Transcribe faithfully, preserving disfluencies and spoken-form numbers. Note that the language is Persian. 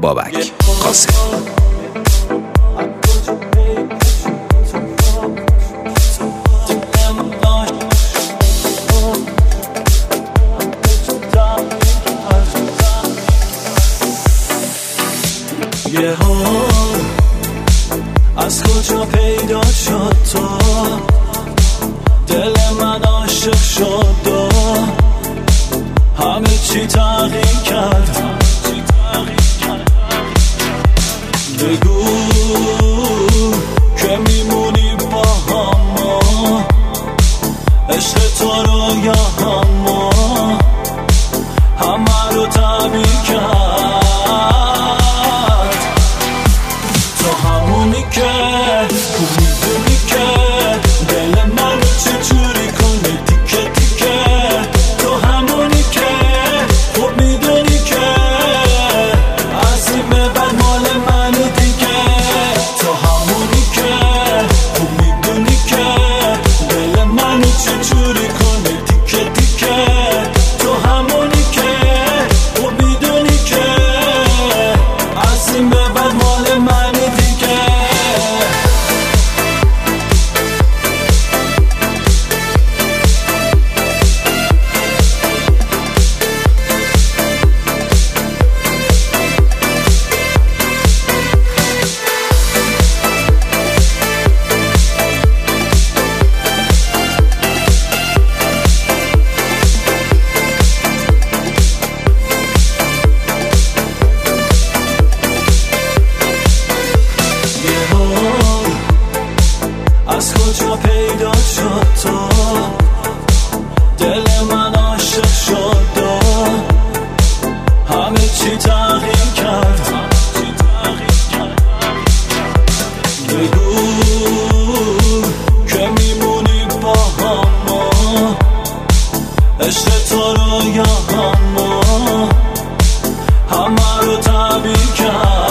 بابک قاسم. یه حال از کجا پیدا شد تو، دل من عاشق شد و همه چی تغییر کرد. بگو که میمونی با هم، عشق تو رو یا هم همه رو تعبیر کرد. تو همونی که خوب میدونی که دل منو چجوری کنی تیکه تیکه. تو همونی که خوب میدونی که از این به بعد مال منی دیگه. تو همونی که خوب میدونی که دل منو چجوری کنی تیکه تیکه. تو همونی که خوب میدونی که از این به بعد مال منی دیگه. از کجا پیدا شد تو، دل من عاشق شد و همه چی تغییر کرد. بگو که میمونی با هم، عشق تو رو یا هم همه رو تعبیر کرد.